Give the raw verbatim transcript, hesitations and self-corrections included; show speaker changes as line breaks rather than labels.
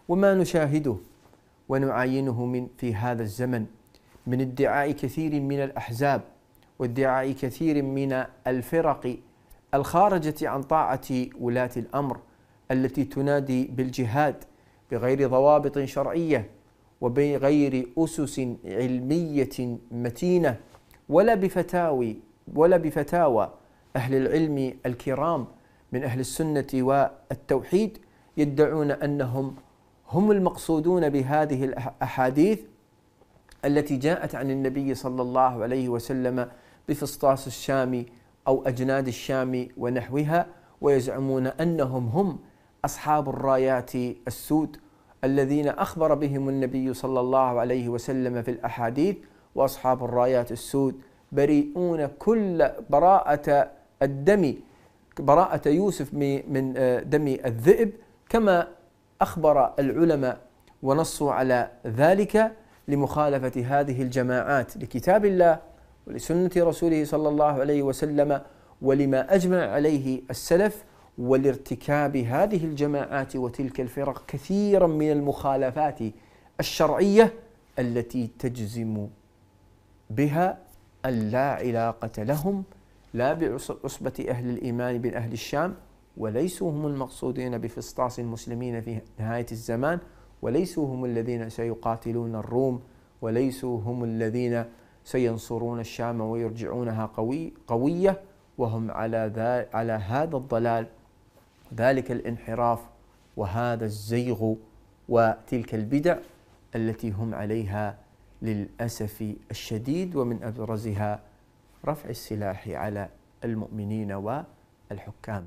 وما نشاهده ونعاينه من في هذا الزمن من ادعاء كثير من الأحزاب وادعاء كثير من الفرق الخارجة عن طاعة ولاة الأمر التي تنادي بالجهاد بغير ضوابط شرعية وبغير أسس علمية متينة ولا بفتاوي ولا بفتاوى أهل العلم الكرام من أهل السنة والتوحيد، يدعون أنهم هم المقصودون بهذه الأحاديث التي جاءت عن النبي صلى الله عليه وسلم بفسطاس الشام أو أجناد الشام ونحوها، ويزعمون أنهم هم أصحاب الرايات السود الذين أخبر بهم النبي صلى الله عليه وسلم في الأحاديث، وأصحاب الرايات السود بريئون كل براءة الدم براءة يوسف من دم الذئب، كما أخبر العلماء ونصوا على ذلك لمخالفة هذه الجماعات لكتاب الله ولسنة رسوله صلى الله عليه وسلم ولما أجمع عليه السلف، ولارتكاب هذه الجماعات وتلك الفرق كثيرا من المخالفات الشرعية التي تجزم بها أن لا علاقة لهم لا بعصبة أهل الإيمان من أهل الشام، وليسوا هم المقصودين بفسطاس المسلمين في نهاية الزمان، وليسوا هم الذين سيقاتلون الروم، وليسوا هم الذين سينصرون الشام ويرجعونها قوي قوية، وهم على على هذا الضلال ذلك الانحراف وهذا الزيغ وتلك البدع التي هم عليها للأسف الشديد، ومن أبرزها رفع السلاح على المؤمنين والحكام.